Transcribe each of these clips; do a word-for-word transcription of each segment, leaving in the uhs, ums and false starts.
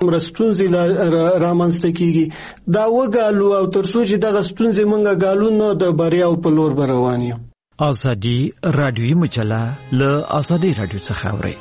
دومره ستونزې رامنځته کیږي دا وګالو او تر څو چې دغه ستونزې مونږه ګالو نو د بریاو په لور به روان یو. ازادي رادیوي مجله له ازادي رادیو څخه اوري.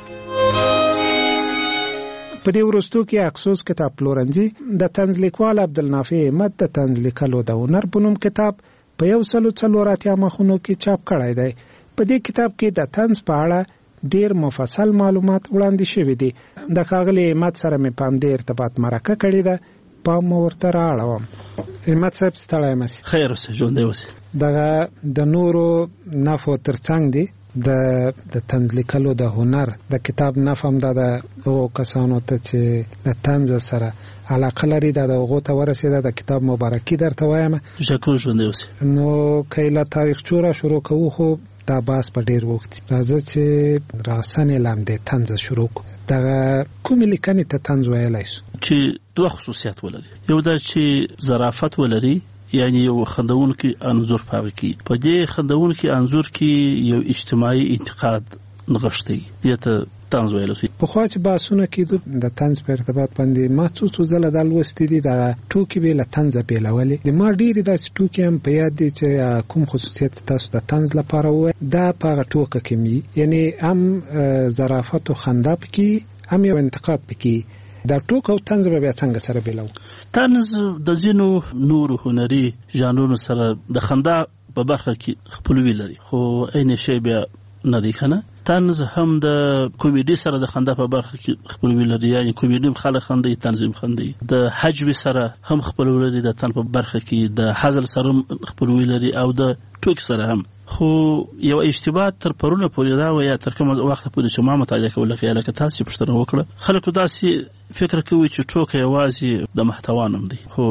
په دې ورستو کې اکسوس کتاب پلورنځي د طنز لیکوال عبدالنافع احمد د طنز لیکلو د هنر په نوم کتاب په یو سلو څلور اتیا مخونو کې چاپ کړی دی. په دې کتاب کې د طنز په اړه ډیر مفصل معلومات وړاندې شوي دي. د ښاغلي احمد سره مې په همدې ارتباط مرکه کړې ده، پام مې ورته رااړوم. احمد صاحب ستړی مسې؟ خیر اوسې، ژوندی اوسې. دغه د نورو نفو ترڅنګ دی د د طنز لیکلو د هنر د کتاب نفهم دا د هغو کسانو ته چې له طنز سره علاقه لري دا د هغو ته ورسېده د کتاب مبارکي درته وایم. تشکر، ژوندی اوسې. نو که له تاریخچو را شروع کوو خو دا بحث په ډېر وخت راځه چې راسن لاندې طنز شروع کړو. دغه کومې لیکنې ته طنز ویلی شو؟ چې دوه خصوصیات ولري. یو دا چې ظرافت ولري، یعنی یو خندونکي انځور پاږي کې په دې خندونکي انځور کې یو اجتماعي انتقاد نغښتي دي ته طنز ویل شي. په خو چې باسونه کې د طنز په ارتباط باندې ما څو څو ځله د لوستي دي د ټوکې به له طنز بیلولې د ما ډېری داسې ټوکې هم په یاد دي چې کوم خصوصیت تاسو د طنز لپاره وای دا په ټوکه کې می یعنی هم ظرافت او خندا پکې هم یو انتقاد پکې. دا ټوک او طنز به بیا څنګه سره بیلو؟ طنز د ځینو نورو هنري ژانرونو سره د خندا په برخه کې خپلوي لري، خو عین شی بیا نه دی کنه. طنز هم د کومیډي سره د خندا په برخه کې خپلوي لري، یعنی کومیډي خلک خندي، طنز هم خندي. د حجب سره هم خپلوي لري، د طنز په برخه کې د حزل سره خپلوي لري او د ټوک سره هم. خو یو اشتباه تر پرونه پورې دا و یا تر کوم وخت پورې چې ما مطالعه کوله کې لکه تاسو پوښتنه وکړه، خلکو داسې فکر کوي چې ټوکه یوازې د محتوا نوم دی، خو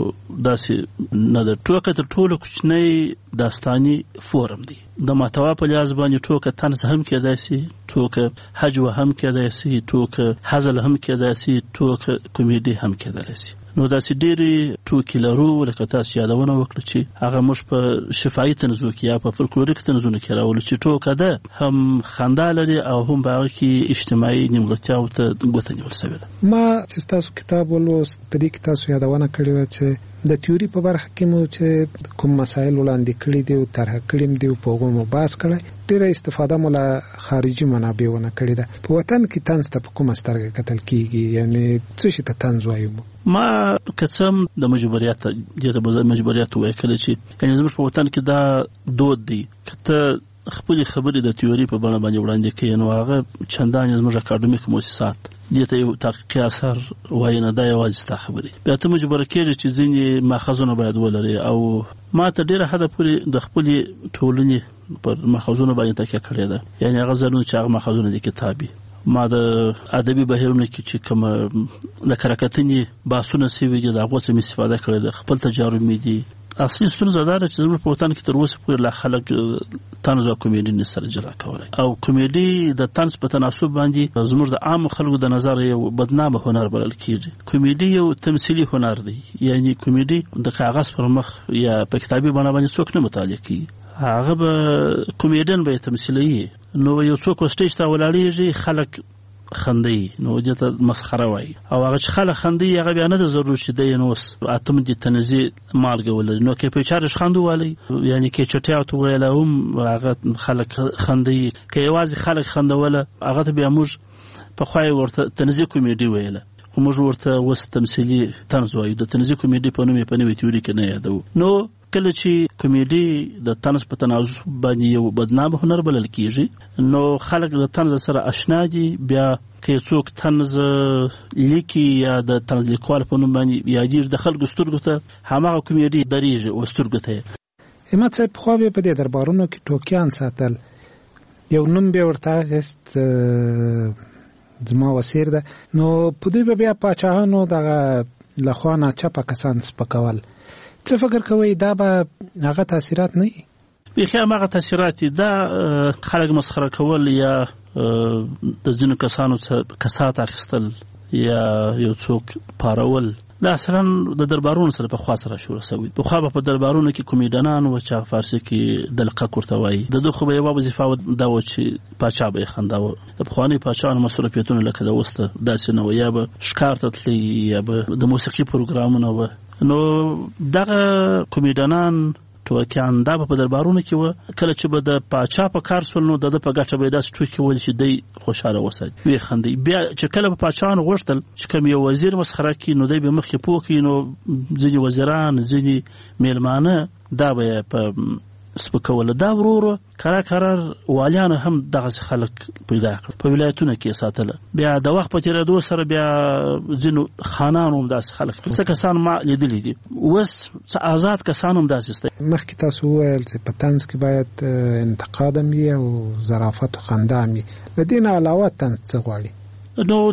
داسې نه ده. ټوکه تر ټولو کوچنی داستاني فورم دی. د محتوا په لحاظ باندې ټوکه طنز هم کېدای شي، ټوکه حجو هم کېدای شي، ټوکه حزل هم کېدای شي، ټوکه کومیډي هم کېدای شي. نو داسې ډېرې ټوکې لرو لکه تاسو یادونه وکړه چې هغه موږ په شفاهي طنزو کې یا په فولکلوریک طنزونو کې راولو چې ټوکه ده هم خندا لري او هم په هغه کې اجتماعي نیمګړتیاوو ته ګوته نیول شوې ده. ما چې تاسو کتاب ولوست په دې کې تاسو یادونه کړې وه چې د تیوري په برخه کې مو چې کوم مسایل وړاندې کړي دي او طرحه کړي دي او په هغو مو بحث کړی، ډېره استفاده مو له خارجي منابعو نه کړې ده. په وطن کې طنز ته په کومه سترګه کتل کېږي؟ یعنی څه شي ته طنز وایو؟ ما که څه د مجبوریت دې ته مجبوریت وایي کله چې یعنی زموږ په وطن کې دا دود دی که ته خپلې خبرې د تیوري په بڼه باندې وړاندې کوي نو هغه چندانې زموږ اکاډمیک مؤسسات دې ته یو تحقیقي اثر وایي نه، دا یوازې ستا خبرې. بیا ته مجبوره کېږي چې ځینې ماخذونه باید ولري او ما ته ډېره حده پورې د خپلې ټولنې پر ماخذونو باندې تکیه کړې ده، یعنی هغه ضروري چې هغه ماخذونه دي کتابي. ما د ادبي بهیرونو کې چې کوم د کرکټنې باسونه سوي دي د هغو څخه مې استفاده کړې ده، خپل تجارب مې دي. اصلي ستونزه دا ده چې زموږ په وطن کې تر اوسه پورې لا خلک طنز او کومیډي نه سره جلا کولی او کومیډي د طنز په تناسب باندې زموږ د عام خلکو د نظر یو بدنامه هنر بلل کېږي. کومیډي یو تمثیلي هنر دی، یعنی کومیډي د کاغذ پر مخ یا په کتابي بڼه باندې څوک نه مطالعه کوي، هغه به کومیډین به تمثیلي. نو یو څوک سټیج ته ولاړېږي خلک خندي، نو دې ته مسخره وایي او هغه چې خلک خندي هغه بیا نه د ضرور چې دی نو اتم دي تنزي مالګه ولري. نو کې په چارش خندو والی یعنی کې چټیا تو ویل هم هغه خلک خندي، کې یوازې خلک خندوله هغه ته بیا موږ په خوای ورته تنزي کومیډي ویله، خو موږ ورته وس تمثيلي طنز وایو. د تنزي کومیډي په نوم په نوې تیوري کې نه یادو. نو کله چې کومیډي د طنز په تناسب باندې یو بدنام هنر بلل کېږي نو خلک د طنز سره آشنا دي. بیا که څوک طنز لیکي یا د طنز لیکوال په نوم باندې یادېږي د خلکو سترګو ته هماغه کومیډي درېږي او سترګو ته. احمد صاحب خو به په دې دربارونو کې ټوکیان ساتل، یو نوم به ورته اخیست زما وسیر ده، نو په دوی به بیا پاچاهانو دغه لخوا ناچپه کسان سپکول. څه فکر کوئ دا به هغه تاثیرات نه وي؟ بیخي هماغه تاثیرات دي. دا خلک مسخره کول یا د ځینو کسانو څخه کسات اخیستل یا یو څوک پارول دا اصلا د دربارونو سره په خوا سره شروع شوی. په خوا په دربارونو کې کومیډیانان و چې فارسی کې دلقه کوړته وایي د دوه خو به یو وظیفه دا و چې پاچا به خنداوه. د پخوانی پاچاانو مصرفیتونه لکه د وسته داسې نه و، یا به ښکار ته تللی یا به د موسیقي پروګرامونه و. نو دغه کومیډیانان ټوکیان دا په دربارونو کې و، کله چې به د پاچا په کار سول نو د په ګټه به داسې ټوکې ول چې دی خوشاله وساتي وی خندي. بیا چې کله په پاچاانو غوښتل چې کوم یو وزیر مسخره کړي نو دی به مخکې پوه کړي، نو ځینې وزیران ځینې میلمانه دا به په سپکول. دا ورور کرا کرار والیانو هم دغه خلک پیدا کړ په ولایتونو کې ساتله. بیا د وخت په تیریدو سره بیا ځینو خانانو هم داسې خلک څه کسان ما لیدلي دي، اوس څه آزاد کسان هم داسې ستي. مخکې تاسو وویل چې په طنز کې باید انتقاد هم وي او ظرافت او خندا هم وي، له دې نه علاوه طنز څه غواړي؟ نو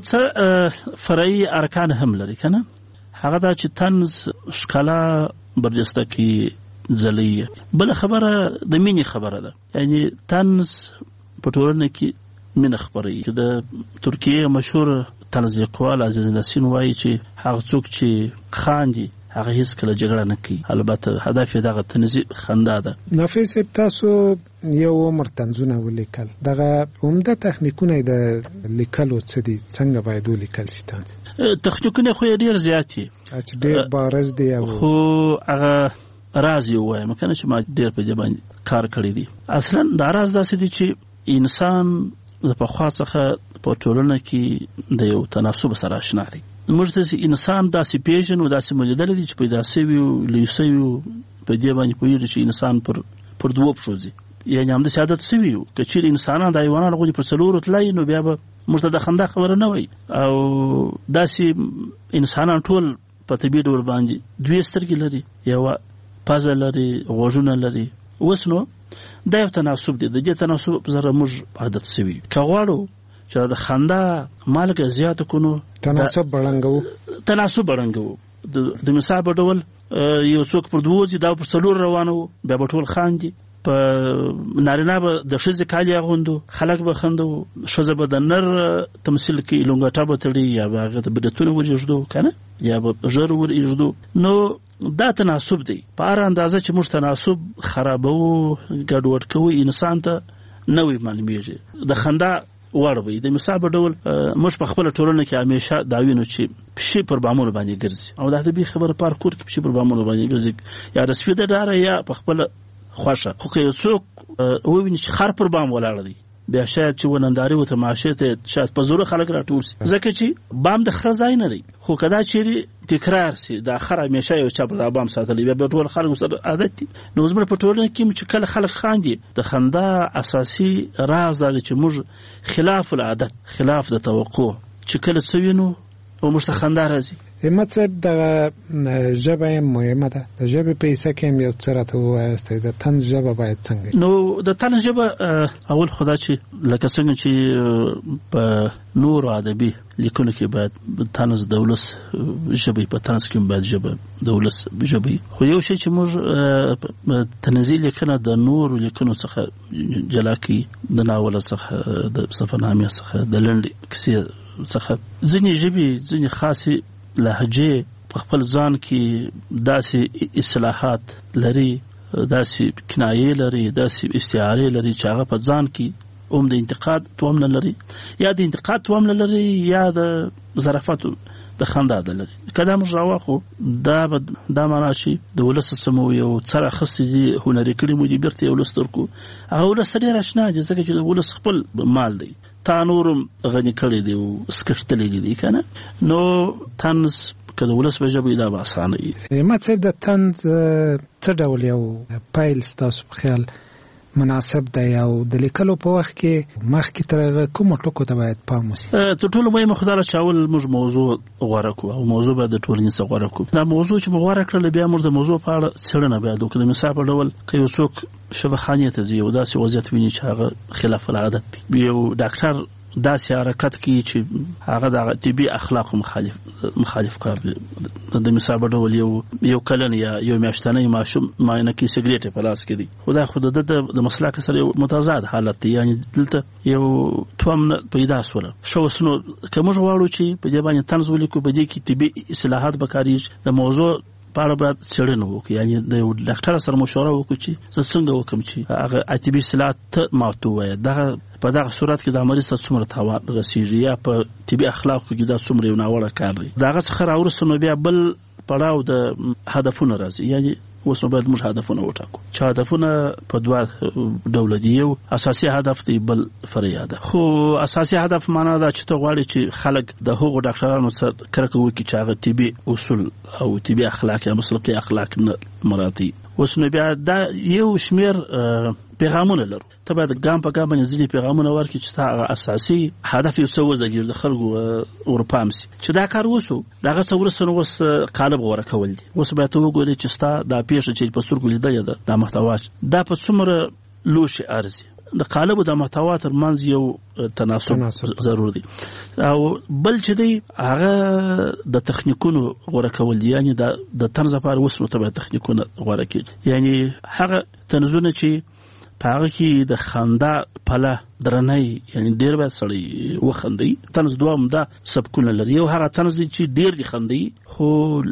څه فرعي ارکان هم لري که نه؟ هغه دا چې طنز ښکلا برجسته کې ځلې. بل خبره د مینې خبره ده، یعنی طنز په ټولنه کې مینه خپروي. د ترکیې مشهور طنز لیکوال عزیز نسین وایي چې هغه څوک چې خاندي هغه هیڅ کله جګړه نه کوي، البته هدف یې دغه طنزي خندا ده. نافذ صاحب تاسو یو عمر طنزونه ولیکل، دغه عمده تخنیکونه د لیکلو څه دي؟ څنګه باید ولیکل شي طنز؟ تخنیکونه خو یې ډېر زیات دي چې ډېر بارز دي، خو هغه راز یو وایم کنه چې ما ډېر په دې باندې کار کړی دی. اصلا دا راز داسې دی چې انسان د پخوا څخه په ټولنه کې د یو تناسب سره آشنا دی. موږ ته انسان داسې پیژنو، داسې ملیدلی دی چې پیدا شوي و لوی شوي و په دې باندې پوهېږو چې انسان پر پر دوو پښو ځي، یعنې همداسې عادت شوي و. که چیرې انسانان د حیوانانو غوندې پر څلورو تللی نو بیا به موږ ته د خندا خبره نه وای. او داسې انسانان ټول په طبیعي ډول باندې دوې سترګې لري، یوه پزه لري، غوږونه لري. اوس نو دا یو تناسب دی، د دې تناسب سره موږ عادت شوي. که غواړو چې د خندا مالګه زیاته کړو تناسب بړنګو تناسب بړنګو د مثال په ډول یو څوک پر دوه ځي دا پر څلور روانو بیا به ټول خاندي. په نارینه به د ښځې کالي اغوندو، خلک به خندو، ښځه به د نر تمثیل کوي، لونګټه به تړي یا به هغه ته بدعتونه ور ایږدو که نه، یا به ژر ور ایږدو. نو دا تناسب دی. په هر اندازه چې موږ تناسب خرابوو ګډوډ کوو انسان ته نوی معلومیږي د خندا وړ وي. د مثال په ډول موږ په خپله ټولنه کې همیشه دا وینو چې پښې پر بامونو باندې ګرځي، او دا ادبي خبره پارکور کې پښې پر بامونو باندې ګرځي، یا د سپي د ډاره یا په خپله خوښه. خو که یو څوک وویني چې خر پر بام ولاړ دی، بیا شاید چې وننداري و تماشې ته شاید په زوره خلک راټول شي، ځکه چې بام د خره ځای نه دی. خو که دا چیرې تکرار شي دا خر همیشه یو چا پر دا بام ساتلی، بیا بیا ټول خلک سره عادت دي. نو زموږ په ټولنه کې چې کله خلک خاندي، د خندا اساسي راز دا دی چې موږ خلاف العادت، خلاف د توقع چې کله څه وینو او موږ ته خندا راځي. همت صاحب دغه ژبه هم مهمه ده، د ژبې په حصه کې هم یو څه راته ووایاست، د طنز ژبه باید څنګه؟ نو د طنز ژبه اول خو دا چې لکه څنګه چې په نورو ادبي لیکنو کې باید طنز د ولس ژبه، په طنز کې باید ژبه د ولس ژبه. خو یو شی چې موږ طنزي لیکنه د نورو لیکنو څخه جلا کوي، د ناول څخه، د سفرنامې څخه، د لنډې کیسې څخه، ځینې ژبې ځینې خاصې لهجې په خپل ځان کې داسې اصلاحات لري، داسې کنایې لري، داسې استعارې لري چې هغه په ځان کې هم د انتقاد توم نه لري، یا د انتقاد توم نه لري، یا د ظرافت د خندا ده لري. که دا موږ راواخو دا دا معنا چې د ولس څه مو یو څه راخیستي دي، هنري کړي مو دي، بیرته یې ولس درکړو. هغه ولس ته ډېر اشنا دي، ځکه چې د ولس خپل مال دی، تا نورم غني کړی دی او سکشتلی دی که نه. نو طنز که د ولس په ژبه دا به اسانه وي. همت صاحب د طنز څه ډول یو پیل ستاسو په خیال مناسب دی، او د لیکلو په وخت کې مخکې تر هغه کومو ټکو ته باید پام وشي؟ تر ټولو مهمه خو دا چې اول موږ موضوع غوره کړو، او موضوع باید د ټولنې څخه غوره کړو. دا موضوع چې موږ غوره کړله بیا موږ د موضوع په اړه څېړنه باید وکړو. د مثال په ډول که یو څوک شفاخانې ته ځي او داسې وضعیت ویني چې هغه خلاف العادت دی، یو ډاکټر داسې حرکت کوي چې هغه د طبي اخلاق مخالف مخالف کار دی. د مثال په ډول یو یو کلن یا یو میاشتنی ماشوم معاینه کې سیګریټ په لاس کې دی، خدای خود د مسلک سره متضاد حالت دی. یعنی دلته یو توم پیدا سول شو وسنو کوم غواړو چې په دې باندې طنز ولیکو، په دې کې طبي اصلاحات وکړي، د موضوع په اړه باید څېړنه وکړو. یعنی د یو ډاکټر سره مشوره وکړو چې زه څنګه وکم چې هغه طبي اصلاحات ماته وایي. دغه په دغه صورت کې د مریض ته څومره تاوان رسیږي یا په طبي اخلاقو کې دا څومره یو ناوړه کار دی. دغه څخه راوروسته نو بیا بل پړاو د هدفونو راځي. یعنی اوس نو باید موږ هدفونه وټاکو چې هدفونه په دوه ډول دي. یو اساسي هدف دی، بل فرعي هدف. خو اساسي هدف معنا دا چې ته غواړې چې خلک د هغو ډاکټرانو سره کرکه وکړي چې هغه طبي اصول او طبي اخلاق یا مسلکي اخلاق نه مراعاتوي. اوس نو بیا دا یو شمیر پیغامونه لرو، ته باید ګام په ګام باندې ځینې پیغامونه ورکړي چې ستا هغه اساسي هدف یو څه وزګیر د خلکو ورپام سي چې دا کار وسو. دغه څه وروسته نو اوس قالب غوره کول دي. اوس باید ته وګورې چې ستا دا پیښه چې په سترګو لیدلې ده دا محتوا دا په څومره لوشي ارزي. د قالب د محتوا تر منځ یو تناسب ضرور دی. او بل چې دی هغه د تخنیکونو غوره کول دي. یعنی د طنز لپاره اوس نو ته باید تخنیکونه غوره کړي. یعنی هغه طنزونه چې په هغه کې د خندا پله درنۍ، یعنی ډېر باید سړی وخندي. طنز دوام دا سبکونه لري. یو هغه طنز دی چې ډېر دي خندي خو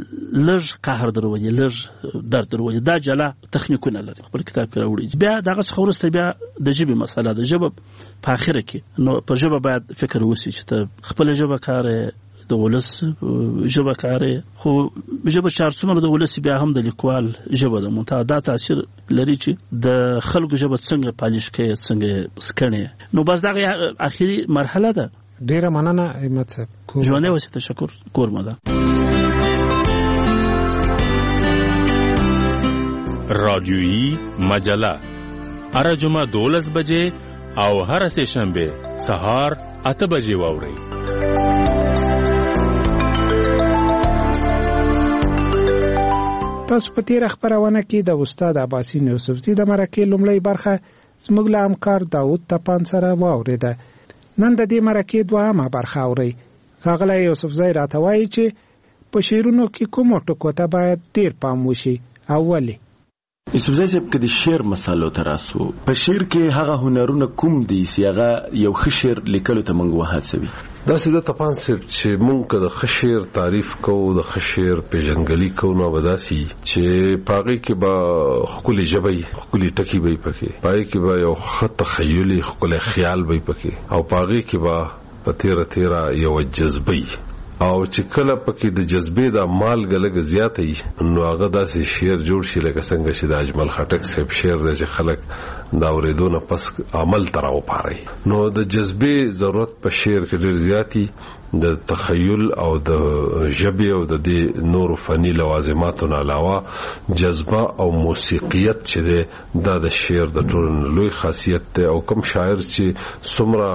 لږ قهر درولي، لږ درد درولي. دا جلا تخنیکونه لري، خپل کتاب کې راوړي. بیا دغه څخه وروسته بیا د ژبې مسله ده. ژبه په آخره کې نو په ژبه باید فکر وسي چې ته خپله ژبه کارې، د ولس ژبه کارې. خو ژبه چې هر څومره د ولس بیا هم د لیکوال ژبه ده. منتها دا تاثیر لري چې د خلکو ژبه څنګه پالش کوي، څنګه سکڼي. نو بس دغه اخري مرحله ده. ډیره مننه احمد صاحب. ژوندی اوسئ. تشکر کورمه ده. رادیویی مجله هر جمعه دولس بجې او هر سه شنبه سهار اته بجې واورئ. تاسو په تیر خبرونه کې د استاد عباسین یوسفزي د مرکې لومړی برخه زموږ له همکار داود تپان سره واوریده. نن د دې مرکې دوهمه برخه اورئ. ښاغلی یوسفزی راته وایي چې په شعرونو کې کومو ټکو ته باید ډېر پام وشي او ولې. یوسفزی صاحب که د شعر مسالو ته راسو، په شعر کې هغه هنرونه کوم دي چې هغه یو ښه شعر لیکلو ته موږ وهڅوي؟ داسې د تپان صاحب چې موږ که د ښه شعر تعریف کوو، د ښه شعر پیژندګلي کوو، نو به داسې چې په هغې کې به ښکلې ژبه وي، ښکلي ټکي به وي پکې، په هغې کې به یو ښه تخیلي ښکلی خیال به وي پکې، او په هغې کې به په تیره تیره یوه جذبه وي. او چې کله پکې د جذبې د مالګه لږ زیاته وي نو هغه داسې شعر جوړ شي لکه څنګه چې د اجمل خټک صاحب شعر دی چې خلک د اورېدو نه پس عمل ته راوپاروي. نو د جذبې ضرورت په شعر کې ډېر زیاتي، د تخیل او د ژبې او د دې نورو فني لوازماتو نه علاوه جذبه او موسیقیت چې دی دا د شعر د ټولو لوی خاصیت دی. او کوم شاعر چې څومره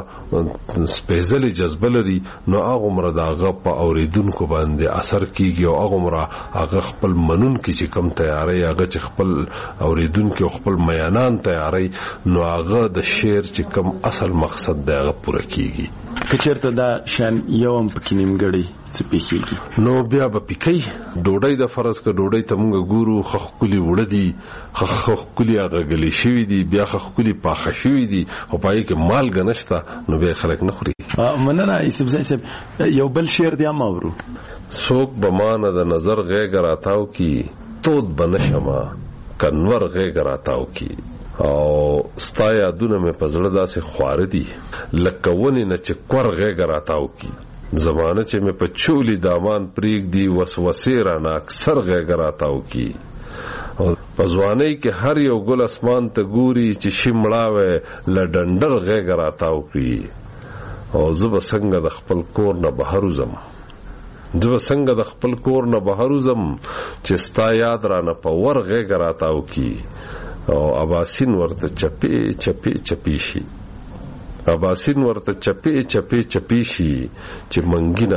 سپېڅلې جذبه لري نو هغومره د هغه په اورېدونکو باندې اثر کیږي، او هغومره هغه خپل منونکي چې کم تیاری، هغه چې خپل اورېدونکي او خپل میانان تیاری، نو هغه د شعر چې کم اصل مقصد دی هغه پوره کیږي. که چېرته دا شان یو هم پکې نیمګړی څه پیښیږي نو بیا به پیکي ډوډۍ د فرض که ډوډۍ ته موږ ګورو ښه ښکلي وړه دي، ښه ښکلي غږلې شوي دي، بیا ښه ښکلي پاخه شوي دي، خو په هغې کې مالګه نشته نو بیا خلک نه خوري. مننه یوسفزی صاحب. یو بل شعر دی هم اورو. څوک به مانه د نظر غېږه راتاو کی، تود به نشمه کنور غېږه راتاو کی. او ستا یادونه مې په زړه داسې خواره دي لکه ونې نه چې کور غېږه راتاو کی. زمانه چې مې په چولی دامان پرېږدي وسوسې رانه اکثر غېږه راتاو کی. او په ځوانۍ کې هر یو ګل اسمان ته ګوري چې شي مړاوی له ډنډر غېږه راتاو کړي. او زه به څنګه د خپل کور نه بهر وځم، زه به څنګه د خپل کور نه بهر وځم چې ستا یاد رانه په ور غېږه راتاو کړي. او اباسین ورته چپې چپې چپې شي، اباسین ورته چپې چپې چپې شي چې منګینا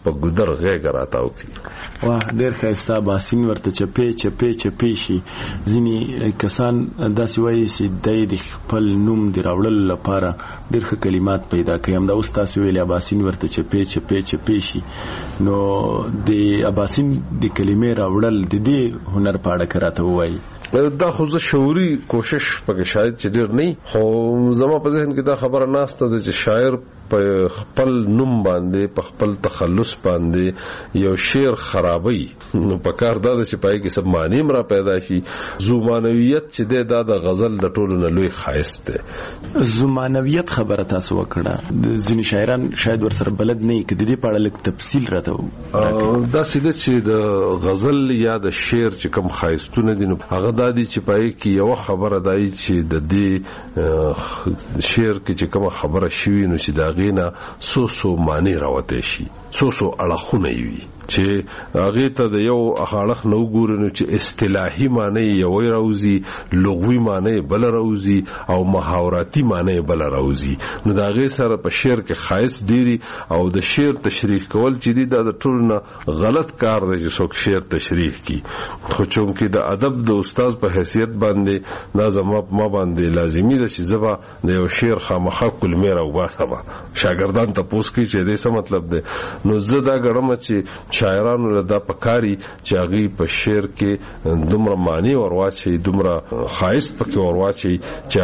په ګدر غېږ راتاو کی. واه ډېر ښایسته. باسین ورته چپې چپې چپې شي. ځینې کسان داسې وایي چې دی د خپل نوم د راوړلو لپاره ډېر ښه کلمات پیدا کوي. همدا اوس تاسو ویلې اباسین ورته چپې چپې چپې شي. نو د اباسین د کلمې راوړل د دې هنر په اړه که راته ووایي. دا خو زه شعوري کوشش پکې شاید چې ډېر نه، خو زما په ذهن کې دا خبره ناسته ده چې شاعر په خپل نوم باندې په خپل تخلص باندې یو شعر خرابوي. نو په کار دا ده چې پای کې سب معنی را پیدا شي. زمانویت چې ده دا د غزل د ټولو نه لوی ښایست ده. زمانویت خبره تاسو وکړه، ځینې شاعران شاید ورسره بلد نه وي، که د دې په اړه لږ تفصیل راته وکړئ. دا سیده چې د غزل یا د شعر چې کوم ښایستونه دي نو هغه دا دي چې پای کې یو خبره دی چې د دې شعر کې چې کوم خبره شوي نو چې دا غینا سو سو معنی راوته شي، سو سو اړخونه وي چې هغه ته د یو اخاړخ نو ګورنو چې اصطلاحي معنی یو راوزی، لغوي معنی بل راوزی او محاوراتي معنی بل راوزی. نو دا غي سره په شعر کې خاص ډيري او د شعر تشریح کول چې دی دا ټول نه غلط کار دی چې څوک شعر تشریح کی. خو چونکې د ادب د استاد په حیثیت باندې دا زما ما باندې لازمی ده چې زبا د یو شعر خامخا کلمې راو باسه شاګردان ته پوس کی چې دې څه مطلب دی. نو زه دا ګرم چې شاعرانو له دا پکاري چې هغه په شعر کې دومره معنی ورواچي، دومره خاص پکې ورواچي چې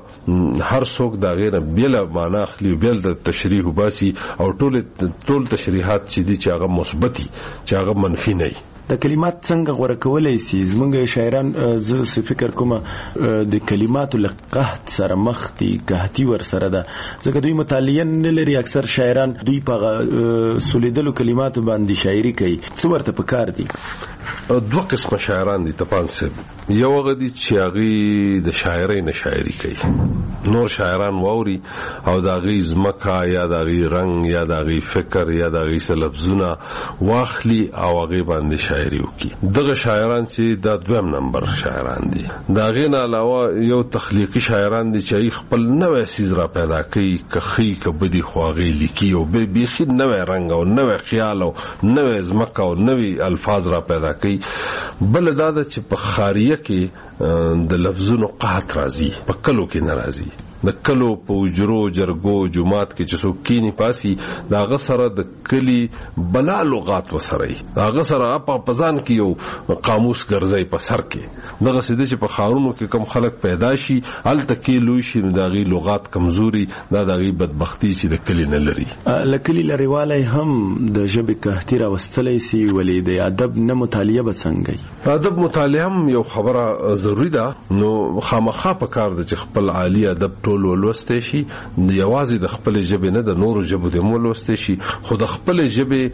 هغه هر څوک دا غیر بل معنا خلی بل د تشریح وباسي او ټول ټول تشریحات چې دي چې هغه مثبتي چې هغه منفي نه. د کلمات څنګه غوړه کولای شي؟ زمونږ شاعران زه څه فکر کوم د کلماتو له قحط سره مخ دي، قحطي ور سره ده، ځکه دوی مطالعه نه لري. اکثر شاعران دوی په سولیدلو کلماتو باندې شاعري کوي. څه ورته پکار دي؟ دوه قسمه شاعران دي تپانسه. یو هغه دي چې هغه د شاعرۍ نه شاعري کوي، نور شاعران واوري او دا غي زمکا یا دا غي رنگ یا دا غي فکر یا دا غي لفظونه واخلي او هغه باندې شاعري وکي. دغه شاعران چې دا دویم نمبر شاعران دي. دا غین علاوه یو تخلیقي شاعران دي چې خپل نوې سیز را پیدا کوي، کخي کبدي خواغي لیکي او به بيخي نوې رنگ او نوې خیال او نوې زمکا او نوې الفاظ را پیدا کوي. بل دا چې په خاریه کې د لفظونو قحط راځي، په کلو کې ناراضي. د کلو په وجرو جرګو جمعات کې چې څوک کینی پاسي دا غسره د کلی بلا لغات وسري، دا غسره په پزان کې یو قاموس ګرځي په سر کې. دغه سده چې په خارونو کې کم خلک پیدا شي ال تکي لوي شي دا غي لغات کمزوري، دا د غي بدبختی چې د کلی نه لري. لکلی لريواله هم د ژبې قحطي راوستلې سي، ولې د ادب نه مطالعه به څنګه؟ ادب مطالعه هم یو خبره ضروری ده. نو خامخا په کار د چې خپل عالی ادب ټول ولوستې شي، یوازې د خپل ژبې نه د نورو ژبو د مولوستې شي، خو د خپل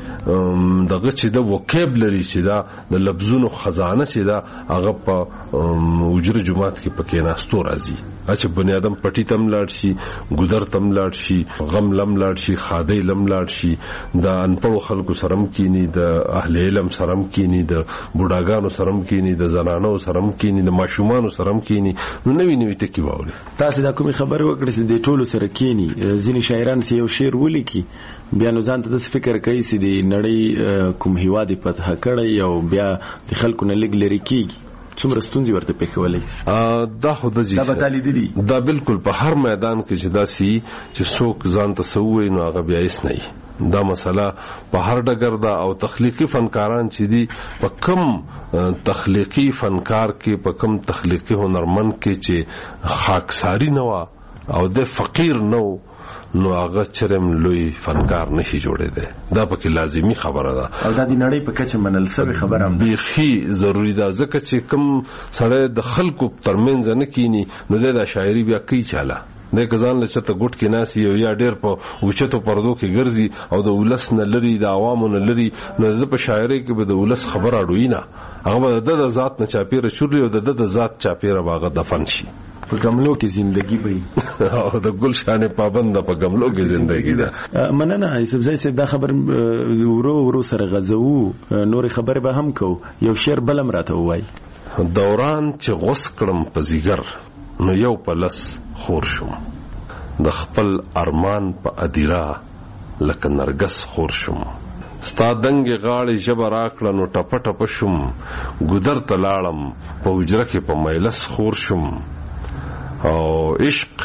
ژبې دغه چې د وکیبلري چې دا د لفظونو خزانه چې دا هغه په وجره جماعت کې پکې ناستو راځي. چې بنی آدم پټی تم لاړ شي، ګودر تم لاړ شي، غم لم لاړ شي، خادي لم لاړ شي، د انپړو خلکو سرم کینی، د اهل علم سرم کینی، د بوډاګانو سرم کینی، د زنانو سرم کینی، د ماشومان سرم کینی. نو نوی نوی ټکی واوري. تاسو دا کومه خبر وکړئ چې د ټولو سره کینی. ځینې شاعران سي یو شعر ولیکي بیا نو ځان ته د فکر کوي چې د نړۍ کوم هیواد فتح کړي او بیا د خلکو نه لګ لري کیږي. څومره ستونزې ورته پېښولې؟ دا خو د دا بتالي دي. دا بالکل په هر میدان کې چې دا سي چې څوک ځان ته سووي نو هغه بیا هیڅ نه وي. دا مسله په هر ډګر دا او تخلیقي فنکاران چې دي په کم تخلیقي فنکار کې په کم تخلیقي هنرمند کې چې خاکساری نه و او د فقیر نه و نو هغه چرم لوی فنکار نشي جوړېده. دا پکې لازمی خبره ده او دا د نړۍ په کچه منل سوي خبره هم بيخي ضروری ده. ځکه چې کوم سره د خلکو ترمنځ نه کینی نو د شاعري بیا کوي چاله د کزان له چته ګټ کې ناسي او یا ډېر په اوچتو پردو کې ګرځي او د ولس نه لري، د عوامو نه لري. نو د په شاعري کې به د ولس خبره اړوي نه، هغه د ذات نه چاپیره چوري او د د ذات چاپیره باغ دفن شي. په ګملو کې زندگی به او د ګلشان پابند په ګملو کې زندگی ده. مننه یوسف زئی صاحب، دا خبر ورو ورو سره غزو نور خبر به هم کو. یو شعر بلم راته وای. دوران چې غوس کړم په زیګر نو یو پلس خور شوم، د خپل ارمان په ادیرا لکه نرګس خور شوم، ستا دنګ غاړي جبر راکړه نو ټپ ټپ شم ګودر ته لاړم په حجره کې په مجلس خور شم او عشق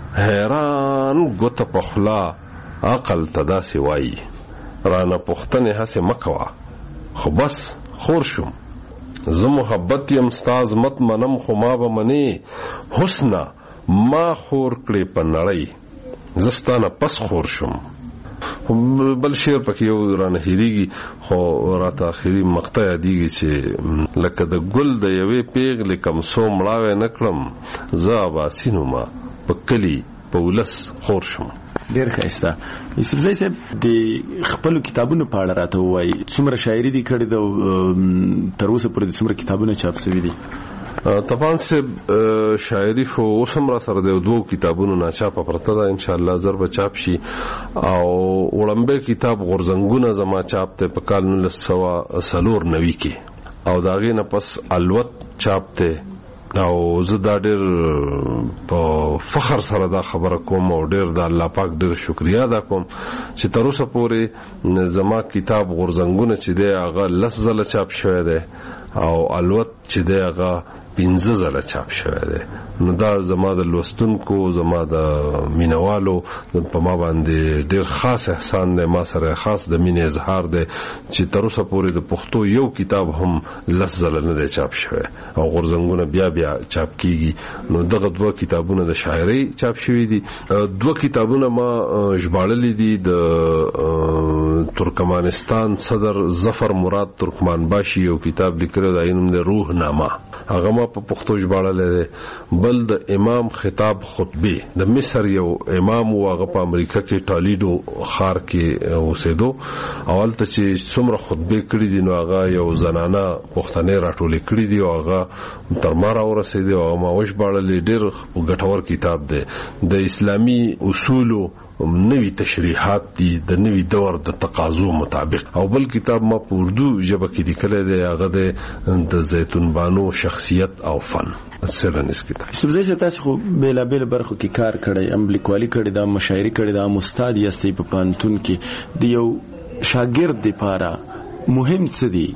حیران ګوته په خلا عقل ته داسې وایي رانه پوښتنې هسې مه کوه خو بس خور شم زه محبت یم ستا عظمت منم خو ما به منې حسنه ما خور کړې په نړۍ زه ستا نه پس خور شم. بل شعر پکې یو رانه هېرېږي خو راته آخري مقطع یادېږي چې لکه د ګل د یوې پیغلې کمسو مړاوی نه کړم زه اباسین ومه په کلي په ولس خور شم. ډېر ښایسته. یوسفزی صاحب د خپلو کتابونو په اړه راته ووایي څومره شاعري دي کړې ده او تر اوسه پورې د څومره کتابونه چاپ شوي دي؟ طبعا صاحب شاعري خو اوس هم را سره د دوو کتابونو ناچاپه پرته ده انشاءالله زر به چاپ شي او وړمبی کتاب غورځنګونه زما چاپ دی په کال نولس سوه څلور نوي کې او د هغې نه پس الوت چاپ دی او زه دا ډېر په فخر سره دا خبره کوم او ډېر د الله پاک ډېر شکریا ادا کوم چې تر اوسه پورې زما کتاب غورځنګونه چې دی هغه لس ځله چاپ شوی دی او الوت چې دی هغه پنځه ځله چاپ شوی دی. نو دا زما د لوستونکو زما د مینوالو په ما باندې ډېر خاص احسان دی ما سره خاص د مینې اظهار دی چې تر اوسه پورې د پښتو یو کتاب هم لس ځله نه دی چاپ شوی او غورځنګونه بیا بیا چاپ کیږي. نو دغه دوه کتابونه د شاعرۍ چاپ شوي دي. دوه کتابونه ما ژباړلي دي د ترکمانستان صدر ظفر مراد ترکمانباشي یو کتاب لیکلی دی نوم دی روح نامه هغه ما په پښتو ژباړلی دی. بل د امام خطاب خطبې د مصر یو امام و هغه په امریکا کې ټالیډو ښار کې اوسېدو او هلته چې څومره خطبې کړي دي نو هغه یو زنانه پښتنې راټولې کړي دي او هغه تر ما راورسېدي او هغه ما وژباړلی. ډېر ګټور کتاب دی د اسلامي اصولو نوی تشریحات دي د نوی دور د تقاضو مطابق. او بل کتاب ما په اردو ژبه کې لیکلی دی هغه د زیتون بانو شخصیت او فن څېړنیز کتاب. یوسفزی صاحب تاسو خو بېلابېلو برخو کې کار کړی هم لیکوالي کړې ده مشاعري کړې ده هم استاد یاستئ په پوهنتون کې د یو شاګرد دپاره مهم څه دي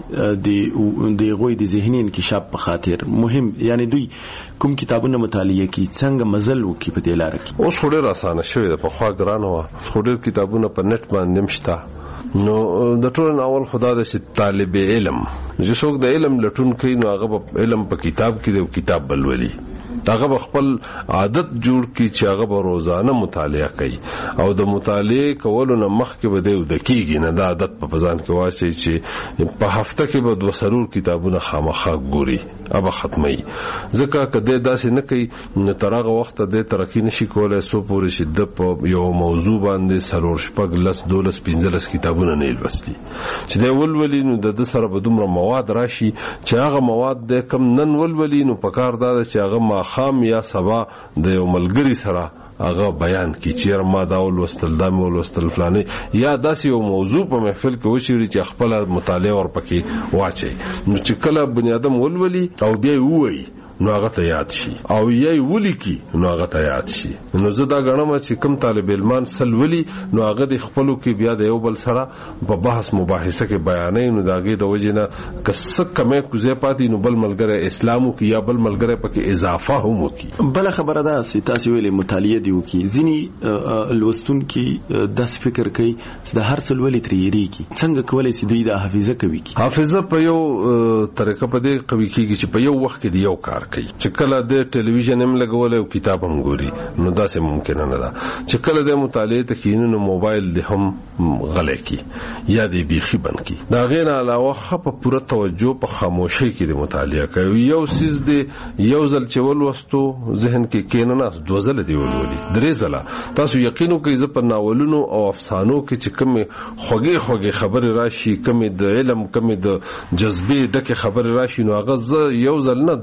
د هغوی د ذهني انکشاف په خاطر مهم یعنی دوی کوم کتابونه مطالعه کوي څنګه مزل وکړي په دې لاره کې؟ اوس خو ډېر اسانه شوې ده پخوا ګرانه وه خو ډېر کتابونه په نټ باندې هم شته. نو د ټولو نه اول خو دا ده چې طالب علم چې څوک د علم لټون کوي نو هغه به علم په کتاب کې دی او کتاب به لولي هغه به خپل عادت جوړ کړي چې هغه به روزانه مطالعه کوي او د مطالعې کولو نه مخکې به دی وده کېږي نه دا عادت په ځان کې واچوي چې په هفته کې به دوه څلور کتابونه خامخا ګوري ابه ختموي. ځکه که دی داسې نه کوي نو تر هغه وخته دی ترقي نشي کولی څو پورې چې ده په یو موضوع باندې څلور شپږ لس دولس پنځلس کتابونه نه لوستي چې دی ولولي نو د ده سره به دومره مواد راشي چې هغه مواد دی کم نن ولولي نو پکار دا ده چې هغه ماښام یا سبا د یو ملګري سره هغه بیان کی چیر ما دا ولوستل دا مې ولوستل فلانې یا داسې یو موضوع په محفل کې وچیړي چې خپله مطالعه ورپکې واچي نو چې کله بني آدم ولولي او بیا یې ووایي نو هغه ته یاد شي او یې ولیکي نو هغه ته یاد شي. نو زه دا ګڼم چې کوم طالب علمان سل ولي نو هغه د خپلو کې بیا د یو بل سره په بحث مباحثه کې بیانوي نو د هغې د وجې نه که څه کمی کوزی پاتې نو بل ملګری اسلام وکړي یا بل ملګری پکې اضافه هم وکړي. بله خبره ده چې تاسې ویلې مطالعه دې وکړي ځینې لوستونکي داسې فکر کوي چې د هر څه لولي ترې هېرېږي څنګه کولی شي دوی دا حافظه قوي کړي؟ حافظه په یو طریقه په دې قوي کېږي چې په یو وخت کې د یو کار کوي چې کله د ټلویزیون هم لګولی او کتاب هم ګوري نو داسې ممکنه نه ده چې کله د مطالعې ته کښېني نو موبایل دې هم غلی کړي یا دې بیخي بند کړي. د هغې نه علاوه ښه په پوره توجه په خاموشۍ کې د مطالعه کوي. یو څیز دې یو ځل چې ولوستو ذهن کې کښېنناست دوه ځله دې ولولي درې ځله تاسو یقین وکړئ زه په ناولونو او افسانو کې چې کومې خوږې خوږې خبرې راشي کومې د علم کومې د جذبې ډکې خبرې راشي نو هغه زه یو ځل نه دوه درې ځله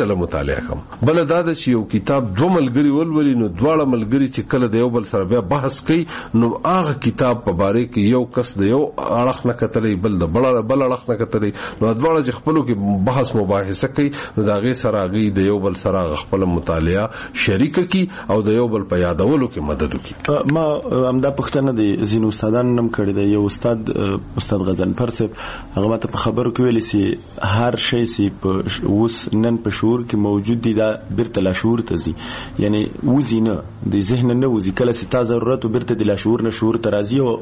ډله مطالعه کوم. بل دا د چې یو کتاب دوه ملګری ولولي نو دواړه ملګری چې کله د یو بل سره بیا بحث کوي نو هغه کتاب په باره کې یو کس د یو اړخ نه کتلې بل د بل بل اړخ نه کتلې نو دواړه چې خپلو کې بحث مباحثه کوي نو دا غي سره غي د یو بل سره خپل مطالعه شریک کی او د یو بل په یادولو کې مدد وکړي. ما همدا پښتنه دي زینو استادان نم کړی دی. یو استاد استاد غزنفر صاحب هغه ماته په خبرو کې ویلي سي هر شی سي په اوس نن په شعور کې موجود دي دا بیرته لا شعور ته ځي یعنی وزینه د ذهن نه وزي کله چې تا ضرورت بیرته د لا شعور نه شعور ته راځي او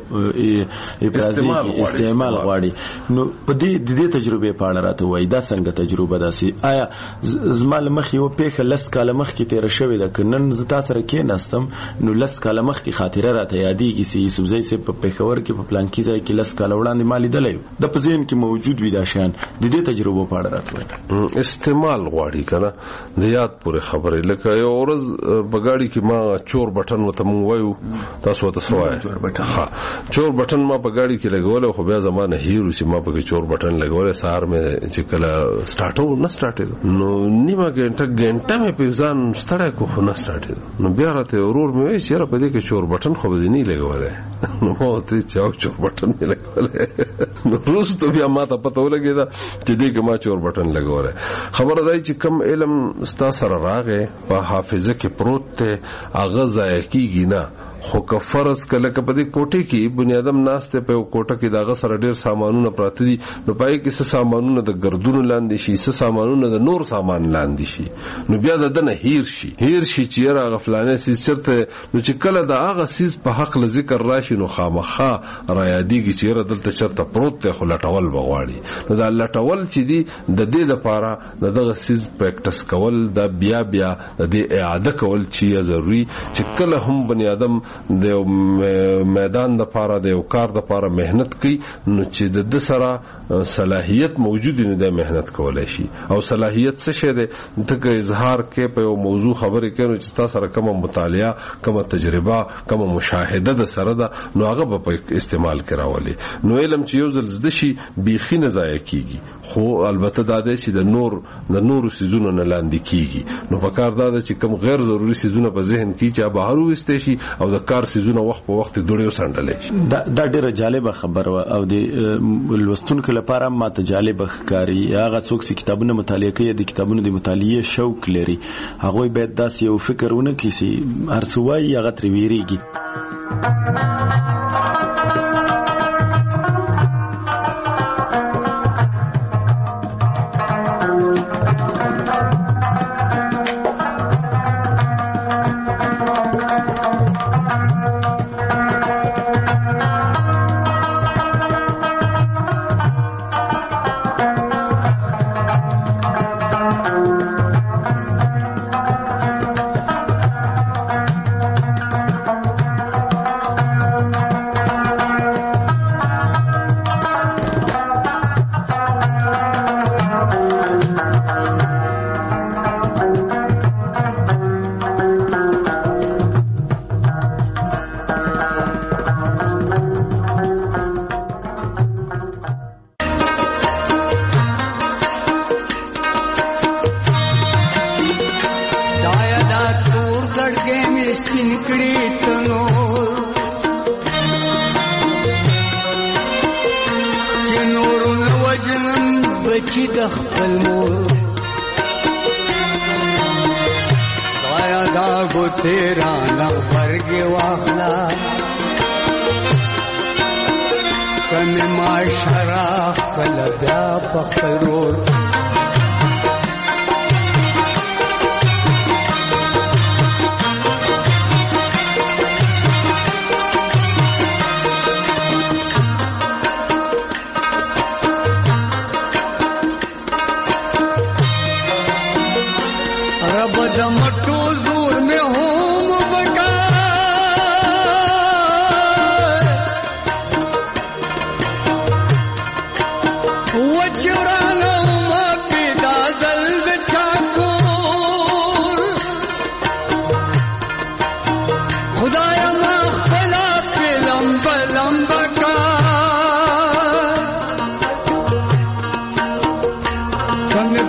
افرازي استعمال غواړي. نو په دې د دې تجربه په اړه راته وایي دا څنګه تجربه ده سي آیا زمال مخ یو پیخه لس کاله مخ کې تیر شوی ده کنن زتا سره کې نستم نو لس کاله مخ کې خاطره راته یادېږي سي یوسفزۍ سي په پیښور کې په پلان کې ځای کې لس کاله وړاندې مالي دلې د په ذهن کې موجود وي دا شیان د دې تجربه په اړه راته وایي. استعمال غواړي کنه د یاد پورې خبرې لکه یو ورځ بغاړي کې ما چور بٹن وته مونږ وایو تاسو ته سوای چور بٹن ها چور بٹن ما بغاړي کې لګول خو بیا زمانه هیرو چې ما په چور بٹن لګول سار مې چې کله سٹارټو نه سٹارټ نو نیمه ګنټه ګنټه مې په ځان ستړی کو خو نه سٹارټ نو بیا راته ورور مې وایي چې را په دې کې چور بٹن خو به نه لګول نو مو ته چې چور بٹن نه لګول نو روز ته بیا ما ته پته ولګیدا چې دې کې ما چور بٹن لګول خبره دی چې کم علم ستا سره راغې په حافظه کې پروت ته اغه ځای کیږي نه خو که فرض کله که په دې کوټه کې بنی آدم ناشته په کوټه کې داغه سره ډیر سامانونه پراته دي نو پای کې څه سامانونه د ګردونو لاندې شي څه سامانونه د نور سامان لاندې شي نو بیا د دنه هیر شي هیر شي چې را غفلانه سي چرته نو چې کله د هغه سیس په حق ل ذکر راشي نو خامخا را یادېږي چې را دلته چرته پروت ته خو لټول بغواړي نو دا لټول چې دي د دې لپاره دغه سیس پریکټس کول د بیا بیا د دې اعاده کول چې ضروري چې کله هم بنی آدم د میدان د پاره د یو کار د پاره مهنت کوي نو چې د سره صلاحیت موجود نه د مهنت کولای شي او صلاحیت څه شه ده د اظهار کې په یو موضوع خبرې کوي چې تاسو سره کوم مطالعه کوم تجربه کوم مشاهده د سره ده نو هغه په استعمال کراولي نو علم چې یو ځل زده شي بيخي نه ضایع کیږي خو البته دا ده چې د نور د نور سيزونو نه لاندې کیږي نو په کار دا ده چې کوم غیر ضروري سيزونه په ذهن کې چې بهر وستې شي او د کار سيزونه وخت په وخت دوړیو سندلې دا دا ډیره جالبه خبره او د لوستونکو لپاره ماته جالبه ښکاري هغه څوک چې کتابونه مطالعه کوي د کتابونو د مطالعې شوق لري هغه باید داسې یو فکر ونه کړي چې هر څه وایي هغه ترې ویریږي.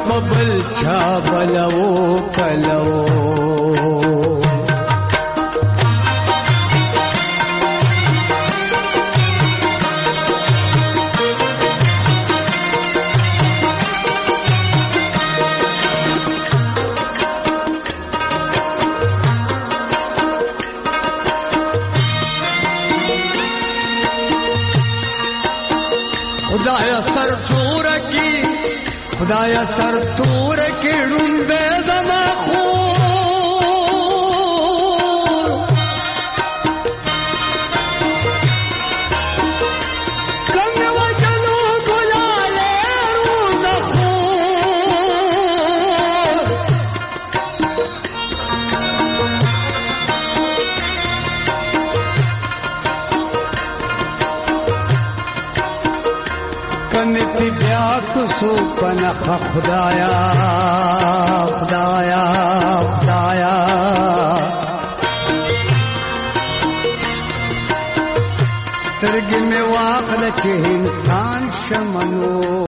ببل چا بلو کلو خدایا سر تور کی خدایا سر تور کی ډومبه زما خو کم وجلو ګلاله روز خو کنتی بیا کسو پنخ خدایا خدایا خدایا ترګ می واخل چې انسان شمنو